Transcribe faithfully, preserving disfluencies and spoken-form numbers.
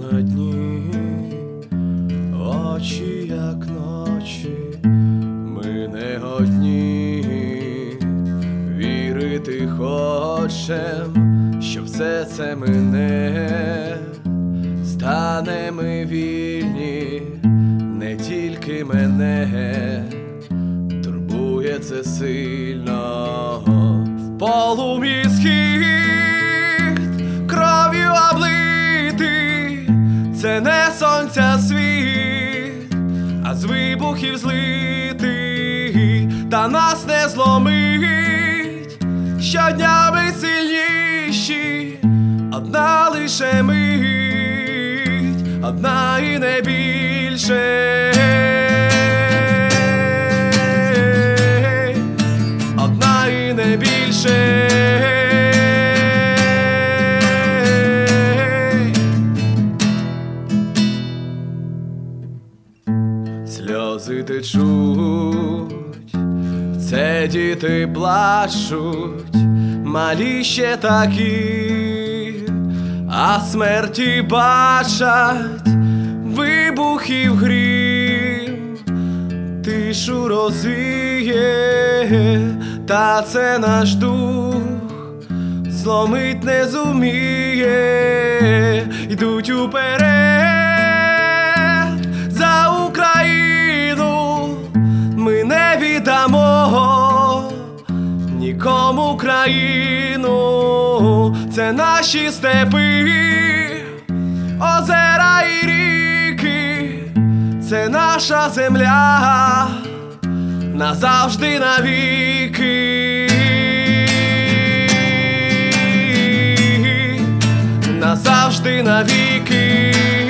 на дні, очі як ночі, ми не одні, вірити хочем, що все це мине, станемо вільні, не тільки мене, турбує це сильно, в полум'ї схід, кров'ю облитий, це не сонця світ, а з вибухів злитий, та нас не зломить, щодня ми сильніші, одна лише мить, одна і не більше. Одна і не більше. Сльози течуть, це діти плачуть, малі ще такі, а смерті бачать, вибухів грім, тишу розвіє, та це наш дух зломить не зуміє. Йдуть уперед за Україну, ми не віддамо нікому країну. Це наші степи, озера і ріки, це наша земля, назавжди навіки, назавжди навіки.